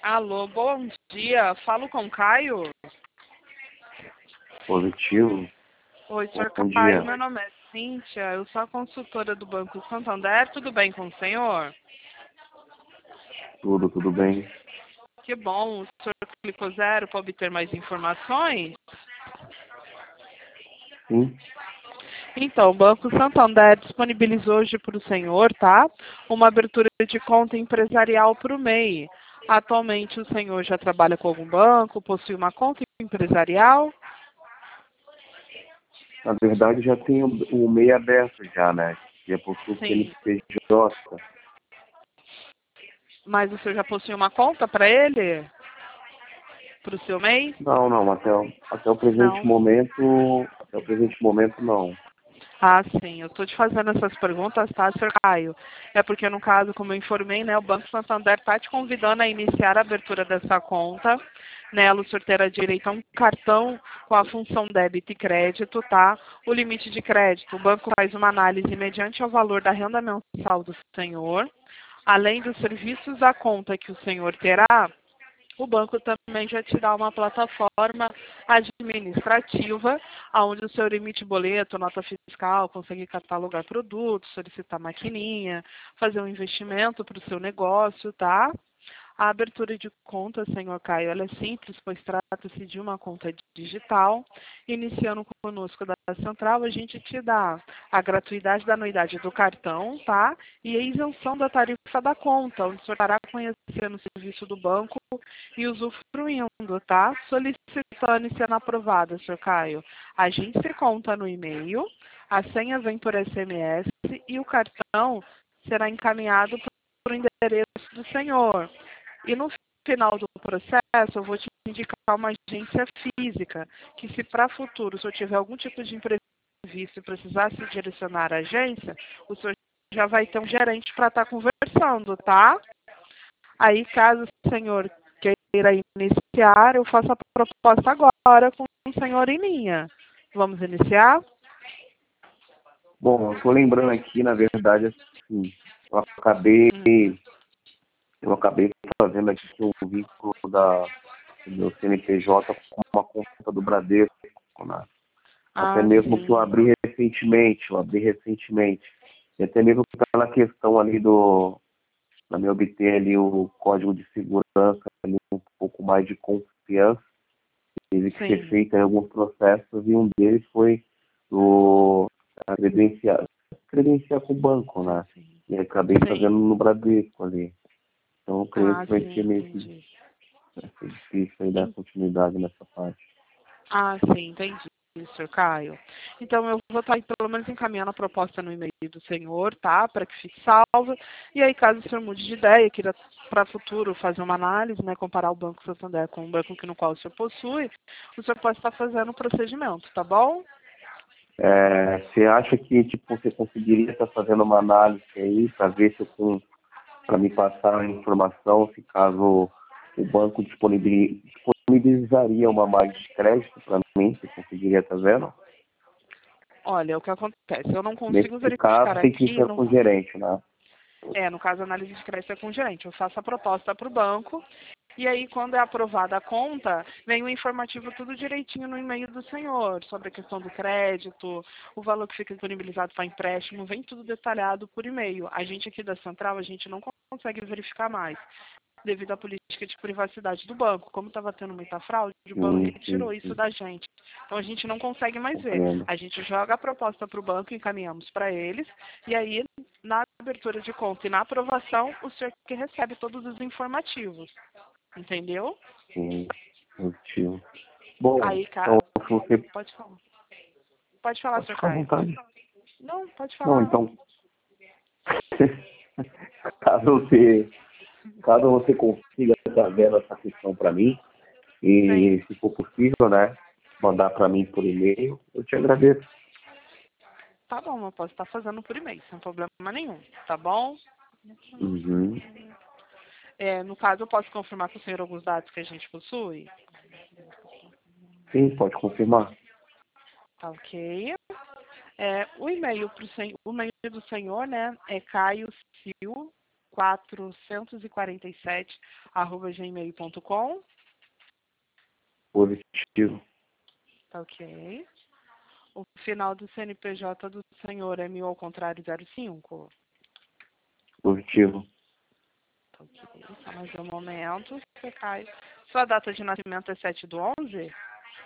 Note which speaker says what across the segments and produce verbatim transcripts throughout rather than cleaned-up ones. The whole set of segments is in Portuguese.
Speaker 1: Alô, bom dia. Falo com Caio?
Speaker 2: Positivo.
Speaker 1: Oi, senhor
Speaker 2: Bom
Speaker 1: Caio.
Speaker 2: dia.
Speaker 1: Meu nome é Cíntia. Eu sou a consultora do Banco Santander. Tudo bem com o senhor?
Speaker 2: Tudo, tudo bem?
Speaker 1: Que bom. O senhor clicou zero para obter mais informações?
Speaker 2: Sim.
Speaker 1: Então, o Banco Santander disponibilizou hoje para o senhor, tá? Uma abertura de conta empresarial para o M E I. Atualmente, o senhor já trabalha com algum banco? Possui uma conta empresarial?
Speaker 2: Na verdade, já tem o o M E I aberto já, né? Já possui o
Speaker 1: Sim.
Speaker 2: C N P J.
Speaker 1: Mas o senhor já possui uma conta para ele? Para o seu M E I?
Speaker 2: Não, não. Até, o- até o presente
Speaker 1: Não.
Speaker 2: momento, até o presente momento, não.
Speaker 1: Ah, sim. Eu estou te fazendo essas perguntas, tá, senhor Caio? É porque, no caso, como eu informei, né, o Banco Santander está te convidando a iniciar a abertura dessa conta. Nela, o senhor terá direito a um cartão com a função débito e crédito, tá? O limite de crédito, o banco faz uma análise mediante ao valor da renda mensal do senhor. Além dos serviços à conta que o senhor terá, o banco também já te dá uma plataforma administrativa, onde o senhor emite boleto, nota fiscal, consegue catalogar produtos, solicitar maquininha, fazer um investimento para o seu negócio, tá? A abertura de conta, senhor Caio, ela é simples, pois trata-se de uma conta digital. Iniciando conosco da Central, a gente te dá a gratuidade da anuidade do cartão, tá? E a isenção da tarifa da conta, onde o senhor estará conhecendo o serviço do banco e usufruindo, tá? Solicitando e sendo aprovada, senhor Caio. A gente se conta no e-mail, a senha vem por S M S e o cartão será encaminhado para o endereço do senhor. E no final do processo, eu vou te indicar uma agência física, que se para futuro, se eu tiver algum tipo de imprevisto e precisar se direcionar à agência, o senhor já vai ter um gerente para estar conversando, tá? Aí, caso o senhor queira iniciar, eu faço a proposta agora com o senhor em linha. Vamos iniciar?
Speaker 2: Bom, eu tô lembrando aqui, na verdade, assim, eu acabei,
Speaker 1: Hum.
Speaker 2: eu acabei fazendo aqui um vínculo da, do meu C N P J com uma conta do Bradesco, né? Até
Speaker 1: Ah,
Speaker 2: mesmo que eu
Speaker 1: sim.
Speaker 2: abri recentemente, eu abri recentemente. E até mesmo pela questão ali do, para me obter ali o código de segurança, ali um pouco mais de confiança, teve que ser
Speaker 1: Sim.
Speaker 2: feito em alguns processos e um deles foi o a credenciar, credenciar com o banco, né?
Speaker 1: Sim.
Speaker 2: E acabei fazendo
Speaker 1: Sim.
Speaker 2: no Bradesco ali. Então eu creio
Speaker 1: Ah,
Speaker 2: que vai ser
Speaker 1: sim,
Speaker 2: meio que
Speaker 1: entendi.
Speaker 2: vai ser difícil aí dar continuidade nessa parte.
Speaker 1: Ah, sim, entendi, senhor Caio. Então, eu vou estar, pelo menos, encaminhando a proposta no e-mail do senhor, tá? Para que fique salva. E aí, caso o senhor mude de ideia, queira para o futuro fazer uma análise, né? Comparar o Banco Santander com o banco que no qual o senhor possui, o senhor pode estar fazendo o procedimento, tá bom?
Speaker 2: É, você acha que tipo, você conseguiria estar fazendo uma análise aí para ver se eu com para me passar a informação se caso o banco disponibil- disponibilizaria uma margem de crédito para mim, você conseguiria estar vendo?
Speaker 1: Olha, o que acontece? Eu não consigo
Speaker 2: Nesse caso
Speaker 1: verificar
Speaker 2: tem que
Speaker 1: aqui,
Speaker 2: ser
Speaker 1: não.
Speaker 2: com o gerente, né?
Speaker 1: É, no caso, a análise de crédito é com o gerente. Eu faço a proposta para o banco e aí, quando é aprovada a conta, vem o informativo tudo direitinho no e-mail do senhor, sobre a questão do crédito, o valor que fica disponibilizado para empréstimo, vem tudo detalhado por e-mail. A gente aqui da Central, a gente não consegue verificar mais, devido à política de privacidade do banco. Como estava tendo muita fraude, o banco
Speaker 2: Sim, sim,
Speaker 1: retirou isso
Speaker 2: sim,
Speaker 1: da gente. Então, a gente não consegue mais ver.
Speaker 2: compreendo.
Speaker 1: A gente joga a proposta para o banco, encaminhamos para eles, e aí, na abertura de conta e na aprovação, o senhor que recebe todos os informativos. Entendeu?
Speaker 2: Sim, positivo. Bom,
Speaker 1: Aí,
Speaker 2: então
Speaker 1: cara,
Speaker 2: se você
Speaker 1: pode falar. Pode falar,
Speaker 2: pode
Speaker 1: senhor
Speaker 2: ficar à
Speaker 1: Caio.
Speaker 2: vontade.
Speaker 1: Não, pode
Speaker 2: Não,
Speaker 1: falar.
Speaker 2: então, caso você, caso você consiga estar vendo essa questão para mim,
Speaker 1: Sim.
Speaker 2: e se for possível, né, mandar para mim por e-mail, eu te agradeço.
Speaker 1: Tá bom, eu posso estar fazendo por e-mail, sem problema nenhum. Tá bom?
Speaker 2: Uhum.
Speaker 1: É, no caso, eu posso confirmar com o senhor alguns dados que a gente possui?
Speaker 2: Sim, pode confirmar.
Speaker 1: Tá ok. É, o e-mail pro sen... o e-mail do senhor, né, é Caio Sil. quatrocentos e quarenta e sete arroba gmail ponto com.
Speaker 2: Positivo.
Speaker 1: Tá ok. O final do C N P J do senhor é mil ao contrário zero cinco.
Speaker 2: Positivo.
Speaker 1: Tá ok. Só mais um momento. Você cai. Sua data de nascimento é sete do onze?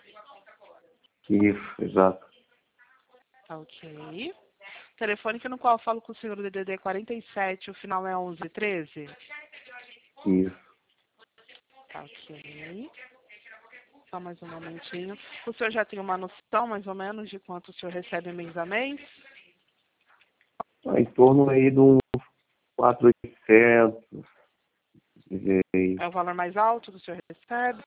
Speaker 2: Isso, exato.
Speaker 1: Tá ok. Telefone no qual eu falo com o senhor D D D quarenta e sete, o final é onze treze?
Speaker 2: Isso.
Speaker 1: Tá ok. Só mais um momentinho. O senhor já tem uma noção, mais ou menos, de quanto o senhor recebe mês a mês?
Speaker 2: Em torno aí de uns quatro mil e oitocentos.
Speaker 1: É o valor mais alto que o senhor recebe?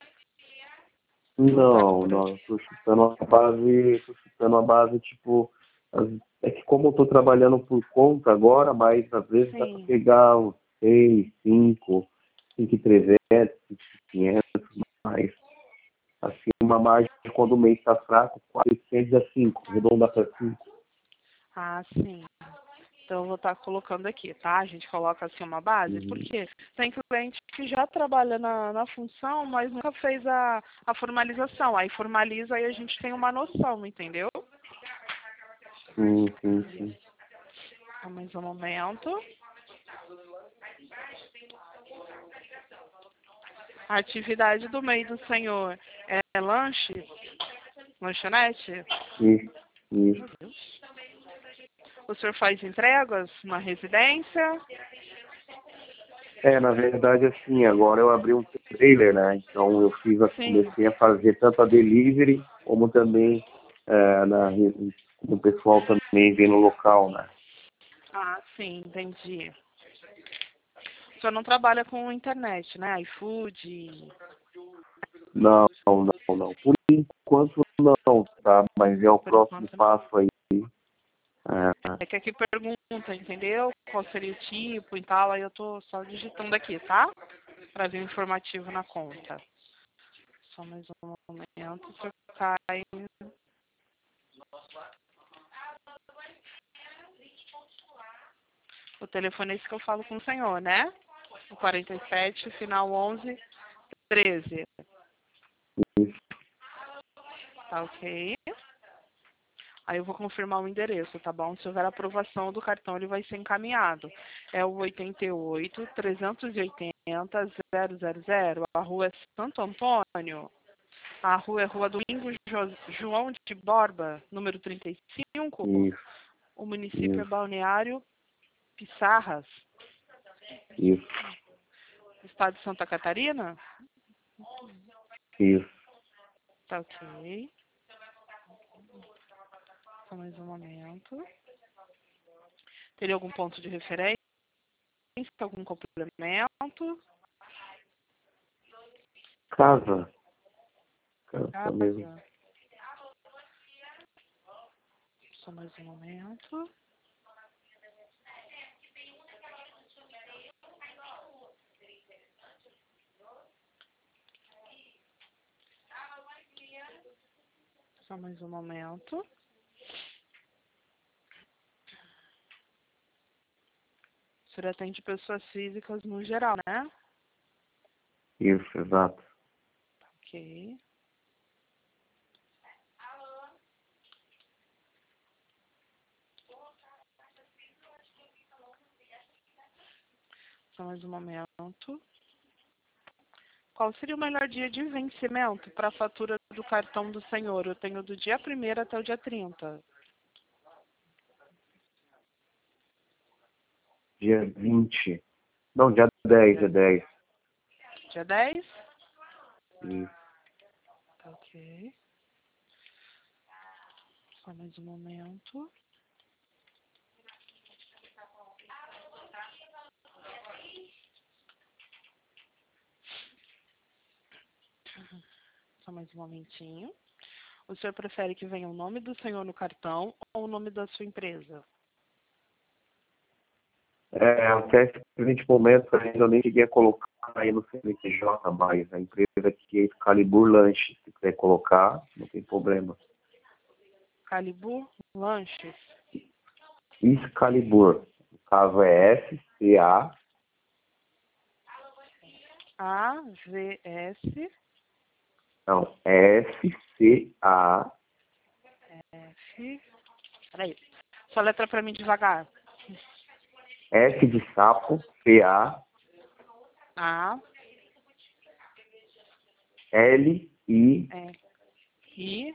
Speaker 2: Não, não. Eu tô chutando uma base, tô chutando uma base, tipo... as- É que como eu tô trabalhando por conta agora, mas às vezes dá pra
Speaker 1: Sim.
Speaker 2: pegar uns seis, cinco, cinco e trezentos, cinco e quinhentos, mais. Assim, uma margem quando o mês está fraco, quatrocentos a cinco, redonda para cinco.
Speaker 1: Ah, sim. Então, eu vou estar colocando aqui, tá? A gente coloca assim uma base,
Speaker 2: Uhum.
Speaker 1: porque tem cliente que já trabalha na, na função, mas nunca fez a, a formalização. Aí formaliza e a gente tem uma noção, entendeu?
Speaker 2: Sim, sim, sim.
Speaker 1: Só mais um momento. A atividade do meio do senhor é lanche? Lanchonete?
Speaker 2: Isso, isso.
Speaker 1: O senhor faz entregas na residência?
Speaker 2: É, na verdade, assim, agora eu abri um trailer, né? Então eu fiz, a-
Speaker 1: Sim.
Speaker 2: comecei a fazer tanto a delivery, como também é, na, re- como o pessoal também vem no local, né?
Speaker 1: Ah, sim, entendi. O senhor não trabalha com internet, né? iFood?
Speaker 2: Não, não, não. Por enquanto não, tá? Mas é o
Speaker 1: Por
Speaker 2: próximo
Speaker 1: enquanto, não.
Speaker 2: passo aí. É,
Speaker 1: É que aqui pergunta, entendeu? Qual seria o tipo e tal, aí eu tô só digitando aqui, tá? Para ver o informativo na conta. Só mais um momento, o senhor cai. O telefone é esse que eu falo com o senhor, né? O quarenta e sete, final onze treze.
Speaker 2: isso.
Speaker 1: Tá ok? Aí eu vou confirmar o endereço, tá bom? Se houver aprovação do cartão, ele vai ser encaminhado. É o oitenta e oito, trezentos e oitenta, zero zero zero. A rua é Santo Antônio. A rua é Rua Domingos Jo- João de Borba, número trinta e cinco.
Speaker 2: Isso,
Speaker 1: O município é
Speaker 2: isso,
Speaker 1: Balneário Pissarras,
Speaker 2: isso,
Speaker 1: estado de Santa Catarina.
Speaker 2: isso.
Speaker 1: Tá ok. Só mais um momento. Teria algum ponto de referência? Algum complemento?
Speaker 2: Casa. Casa mesmo.
Speaker 1: Casa. Só mais um momento. Só mais um momento. O senhor atende pessoas físicas no geral, né?
Speaker 2: Isso, exato.
Speaker 1: Ok. Só mais um momento. Qual seria o melhor dia de vencimento para a fatura do cartão do senhor? Eu tenho do dia primeiro até o dia trinta.
Speaker 2: Dia vinte. Não, dia dez, dia
Speaker 1: Dia,
Speaker 2: dez.
Speaker 1: dia dez?
Speaker 2: Isso.
Speaker 1: Tá ok. Só mais um momento. Só mais um momentinho. O senhor prefere que venha o nome do senhor no cartão ou o nome da sua empresa?
Speaker 2: É, até esse presente momento ainda eu nem cheguei a colocar aí no C N P J, mas a empresa que é Excalibur Lanche, se quiser colocar, não tem problema.
Speaker 1: Calibur Lanches.
Speaker 2: Excalibur, no caso é S C A
Speaker 1: A, V, S.
Speaker 2: Não, S, C, A.
Speaker 1: F. Peraí. Só letra pra mim devagar.
Speaker 2: S de sapo, C, A.
Speaker 1: A,
Speaker 2: L, I,
Speaker 1: é, I,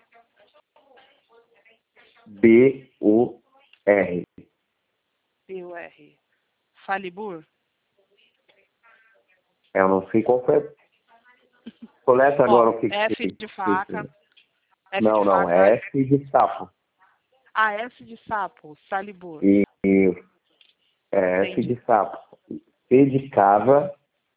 Speaker 2: B, O, R.
Speaker 1: B, U, R. Falibur.
Speaker 2: É, eu não sei qual foi. Coleta agora
Speaker 1: Ó,
Speaker 2: o que
Speaker 1: F
Speaker 2: que
Speaker 1: de
Speaker 2: que-
Speaker 1: faca. F
Speaker 2: Não,
Speaker 1: de
Speaker 2: não,
Speaker 1: faca.
Speaker 2: é S de sapo.
Speaker 1: A, S de sapo. Salibur.
Speaker 2: E, e é S
Speaker 1: Entendi.
Speaker 2: de sapo. C de casa.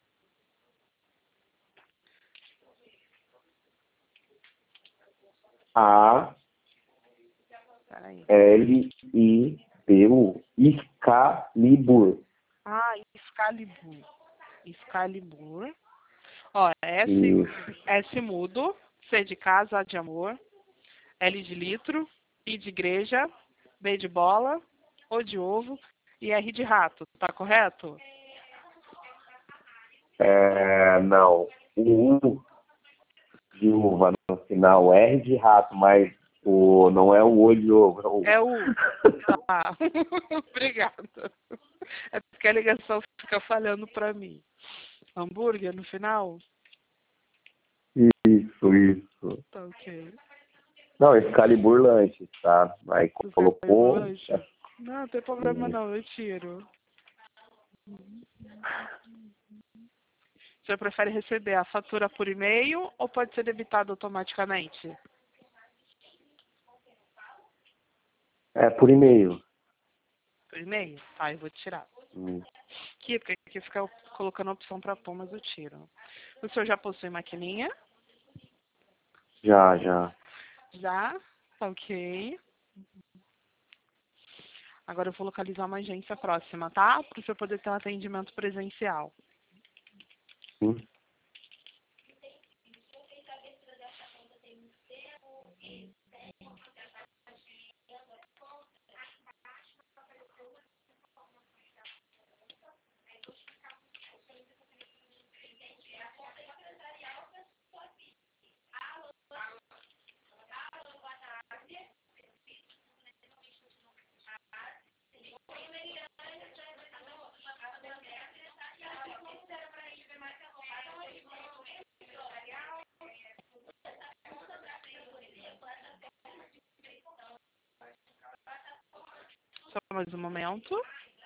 Speaker 2: A,
Speaker 1: Peraí.
Speaker 2: L, I, B, U. Excalibur.
Speaker 1: Ah, Excalibur. Excalibur. Ó, S,
Speaker 2: Isso.
Speaker 1: S mudo. C de casa, A de amor. L de litro. I de igreja. B de bola. O de ovo. E R de rato. Tá correto?
Speaker 2: É, não. O U de uva no final, R de rato, mas o, não é o olho de ovo.
Speaker 1: É o. Tá. Obrigada. É porque a ligação fica falhando pra mim. Hambúrguer no final?
Speaker 2: Isso, isso.
Speaker 1: Tá ok.
Speaker 2: Não, Excalibur Lanches, tá? Aí
Speaker 1: Você
Speaker 2: colocou.
Speaker 1: lanche? Não, não tem problema não, eu tiro. Você prefere receber a fatura por e-mail ou pode ser debitado automaticamente?
Speaker 2: É, por e-mail.
Speaker 1: Por e-mail? Tá, eu vou tirar.
Speaker 2: Hum,
Speaker 1: Aqui, porque aqui fica colocando a opção para pôr, mas eu tiro. O senhor já possui maquininha?
Speaker 2: Já, já.
Speaker 1: Já? Tá ok. Agora eu vou localizar uma agência próxima, tá? Para o senhor poder ter um atendimento presencial.
Speaker 2: Hum.
Speaker 1: Só mais um momento.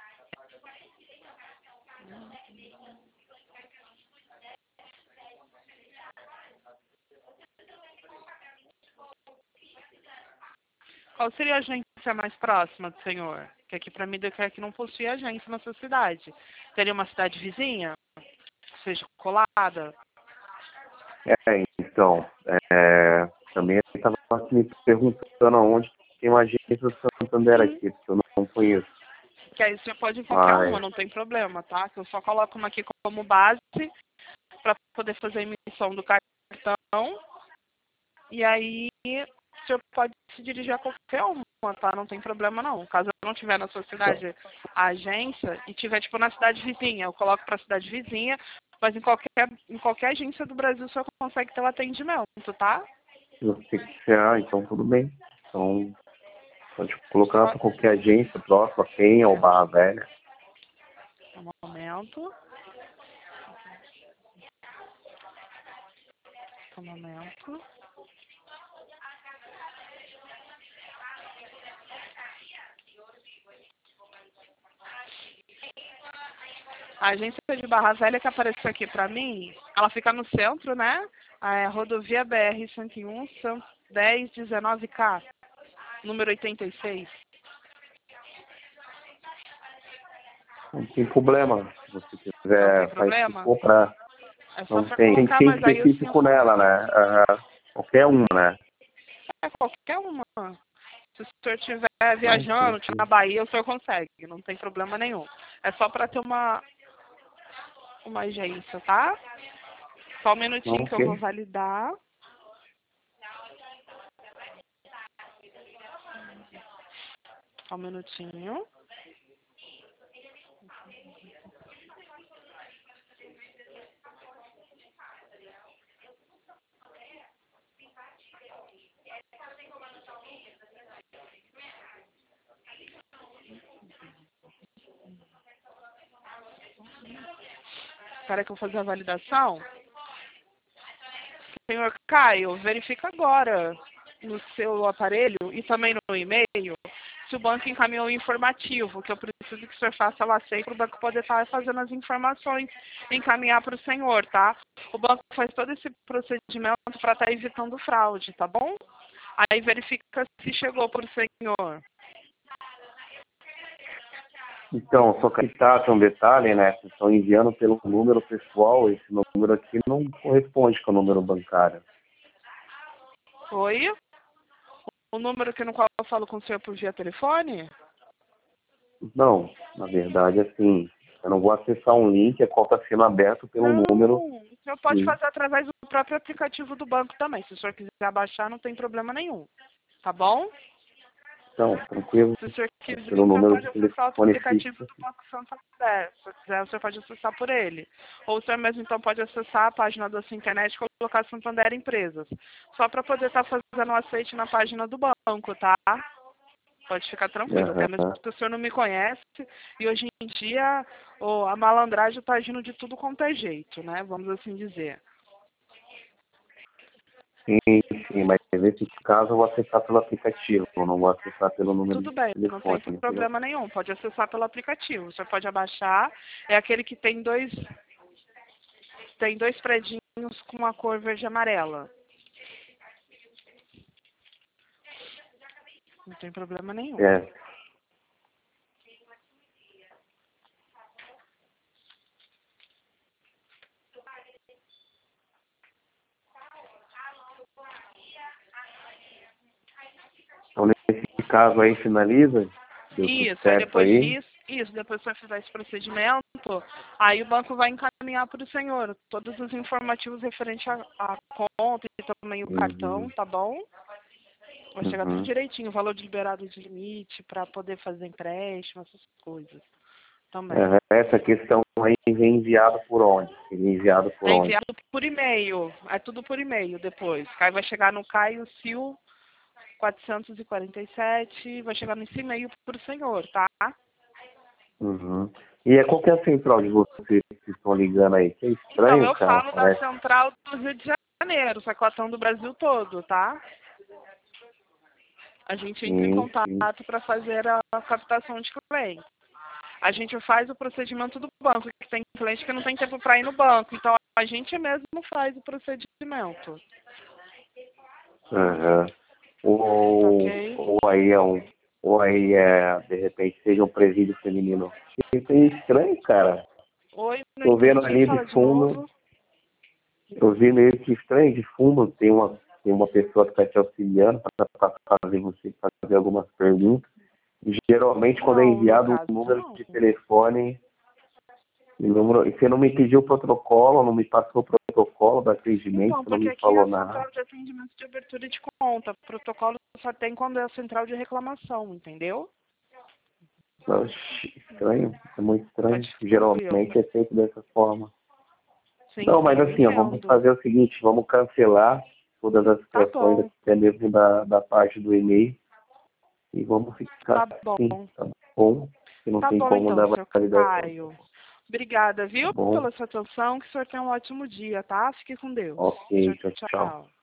Speaker 1: Qual seria a agência mais próxima do senhor? Que aqui para mim declara que não possui agência na sua cidade. Teria uma cidade vizinha? Que seja colada?
Speaker 2: É, então, é, também eu estava me perguntando aonde tem uma agência do Santander
Speaker 1: Sim.
Speaker 2: aqui, porque eu não conheço.
Speaker 1: Que aí você pode em qualquer uma,
Speaker 2: Mas,
Speaker 1: não tem problema, tá? Que eu só coloco uma aqui como base para poder fazer a emissão do cartão. E aí o senhor pode se dirigir a qualquer uma, tá? Não tem problema não. Caso eu não tiver na sua cidade a agência e tiver tipo na cidade vizinha, eu coloco para a cidade vizinha, mas em qualquer, em qualquer agência do Brasil o senhor consegue ter o atendimento, tá?
Speaker 2: eu sei que você, ah, então tudo bem. Então, pode colocar
Speaker 1: Só
Speaker 2: para qualquer agência próxima, Penha ou Barra Velha.
Speaker 1: um momento. Um momento. A agência de Barra Velha que apareceu aqui para mim, ela fica no centro, né? É, rodovia B R cento e um, Santos dez dezenove K, número oitenta e seis.
Speaker 2: Não tem problema. Se você
Speaker 1: Não tem
Speaker 2: quiser, faz se
Speaker 1: problema?
Speaker 2: for pra.
Speaker 1: É só
Speaker 2: Não
Speaker 1: para
Speaker 2: tem. Tem que
Speaker 1: colocar,
Speaker 2: ser
Speaker 1: mas aí o senhor...
Speaker 2: específico nela, né? Ah, qualquer uma, né?
Speaker 1: É qualquer uma. Se o senhor estiver
Speaker 2: Ah, então
Speaker 1: viajando, estiver na
Speaker 2: sim.
Speaker 1: Bahia, o senhor consegue, não tem problema nenhum. É só para ter uma, uma agência, tá? Só um
Speaker 2: Não,
Speaker 1: minutinho que eu vou
Speaker 2: ok.
Speaker 1: validar. Só um minutinho. bancária que eu vou fazer a validação. Senhor Caio, verifica agora no seu aparelho e também no e-mail se o banco encaminhou o informativo, que eu preciso que o senhor faça o aceite para o banco poder estar fazendo as informações e encaminhar para o senhor, tá? O banco faz todo esse procedimento para estar evitando fraude, tá bom? Aí verifica se chegou para o senhor.
Speaker 2: Então, só que tá, tem um detalhe, né? Vocês estão enviando pelo número pessoal, esse número aqui não corresponde com o número bancário.
Speaker 1: Oi? O número que no qual eu falo com o senhor por via telefone?
Speaker 2: Não, na verdade, assim, eu não vou acessar um link, a qual está sendo aberto pelo
Speaker 1: Não,
Speaker 2: número.
Speaker 1: o senhor pode
Speaker 2: Sim.
Speaker 1: fazer através do próprio aplicativo do banco também. Se o senhor quiser baixar, não tem problema nenhum. Tá bom?
Speaker 2: Então, tranquilo,
Speaker 1: Se o senhor quiser,
Speaker 2: pelo
Speaker 1: o senhor
Speaker 2: número
Speaker 1: pode
Speaker 2: de
Speaker 1: acessar o
Speaker 2: telefone
Speaker 1: aplicativo
Speaker 2: fixo.
Speaker 1: do Banco Santander. Se quiser, o senhor pode acessar por ele. Ou o senhor mesmo, então, pode acessar a página da sua internet e colocar Santander Empresas. Só para poder estar fazendo o aceite na página do banco, tá? Pode ficar tranquilo, até mesmo
Speaker 2: Aham.
Speaker 1: porque o senhor não me conhece. E hoje em dia, oh, a malandragem está agindo de tudo quanto é jeito, né? Vamos assim dizer.
Speaker 2: Sim, sim, mas nesse caso eu vou acessar pelo aplicativo, eu não vou acessar pelo número
Speaker 1: Tudo
Speaker 2: de
Speaker 1: bem, não tem
Speaker 2: telefone, entendeu?
Speaker 1: problema nenhum. Pode acessar pelo aplicativo. O senhor pode abaixar. É aquele que tem dois, tem dois predinhos com a cor verde e amarela. Não tem problema nenhum.
Speaker 2: É. Então, nesse caso aí, finaliza, deu tudo
Speaker 1: Isso, aí
Speaker 2: certo
Speaker 1: depois
Speaker 2: aí.
Speaker 1: disso, isso, depois que você fizer esse procedimento, aí o banco vai encaminhar para o senhor todos os informativos referentes à, à conta e também o cartão,
Speaker 2: Uhum.
Speaker 1: tá bom? Vai chegar tudo
Speaker 2: Uhum.
Speaker 1: direitinho, o valor de liberado de limite para poder fazer empréstimo, essas coisas também.
Speaker 2: É, essa questão aí vem enviado por onde? Vem enviado por
Speaker 1: É
Speaker 2: onde?
Speaker 1: enviado por e-mail, é tudo por e-mail depois. Aí vai chegar no Caio Sil quatrocentos e quarenta e sete, vai chegar nesse e-mail para o senhor, tá?
Speaker 2: Uhum. E é, qual que é a central de vocês que estão ligando aí? Que é
Speaker 1: Então,
Speaker 2: estranho,
Speaker 1: eu
Speaker 2: cara,
Speaker 1: falo da
Speaker 2: parece.
Speaker 1: central do Rio de Janeiro, sacotão do Brasil todo, tá? A gente entra em
Speaker 2: Sim, sim.
Speaker 1: contato para fazer a captação de clientes. A gente faz o procedimento do banco, que tem cliente que não tem tempo para ir no banco, então a gente mesmo faz o procedimento.
Speaker 2: Uhum. Ou,
Speaker 1: Ok?
Speaker 2: ou aí é um, ou aí é, de repente, seja um presídio feminino. Isso é estranho, cara.
Speaker 1: Oi, não
Speaker 2: Tô vendo
Speaker 1: entendi,
Speaker 2: ali de
Speaker 1: fala de
Speaker 2: fundo,
Speaker 1: novo.
Speaker 2: eu vi meio que estranho, de fundo tem uma, tem uma pessoa que está te auxiliando para fazer você fazer algumas perguntas. E, geralmente, quando é
Speaker 1: Não, no
Speaker 2: enviado
Speaker 1: caso
Speaker 2: um número
Speaker 1: não.
Speaker 2: de telefone, e número, e você não me pediu o protocolo, não me passou o protocolo do atendimento,
Speaker 1: Então,
Speaker 2: você não
Speaker 1: porque
Speaker 2: me
Speaker 1: aqui é
Speaker 2: falou
Speaker 1: a
Speaker 2: nada.
Speaker 1: central de atendimento de abertura de conta. Protocolo só tem quando é a central de reclamação, entendeu?
Speaker 2: Oxi, estranho, é muito estranho.
Speaker 1: Pode ficar tranquilo.
Speaker 2: Geralmente é feito dessa forma.
Speaker 1: Sim,
Speaker 2: Não, mas
Speaker 1: sim, eu
Speaker 2: assim, ó, vamos
Speaker 1: entendo.
Speaker 2: fazer o seguinte, vamos cancelar todas as
Speaker 1: Tá
Speaker 2: situações,
Speaker 1: bom,
Speaker 2: até mesmo da, da parte do e-mail, e vamos ficar
Speaker 1: tá
Speaker 2: assim,
Speaker 1: bom.
Speaker 2: tá bom? Que não
Speaker 1: Tá
Speaker 2: tem
Speaker 1: bom
Speaker 2: como
Speaker 1: então,
Speaker 2: dar
Speaker 1: senhor
Speaker 2: validação,
Speaker 1: Caio. Obrigada,
Speaker 2: tá
Speaker 1: viu,
Speaker 2: bom?
Speaker 1: pela sua atenção. Que o senhor tenha um ótimo dia, tá? Fique com Deus.
Speaker 2: Ok,
Speaker 1: Tchau,
Speaker 2: tchau, tchau.
Speaker 1: tchau.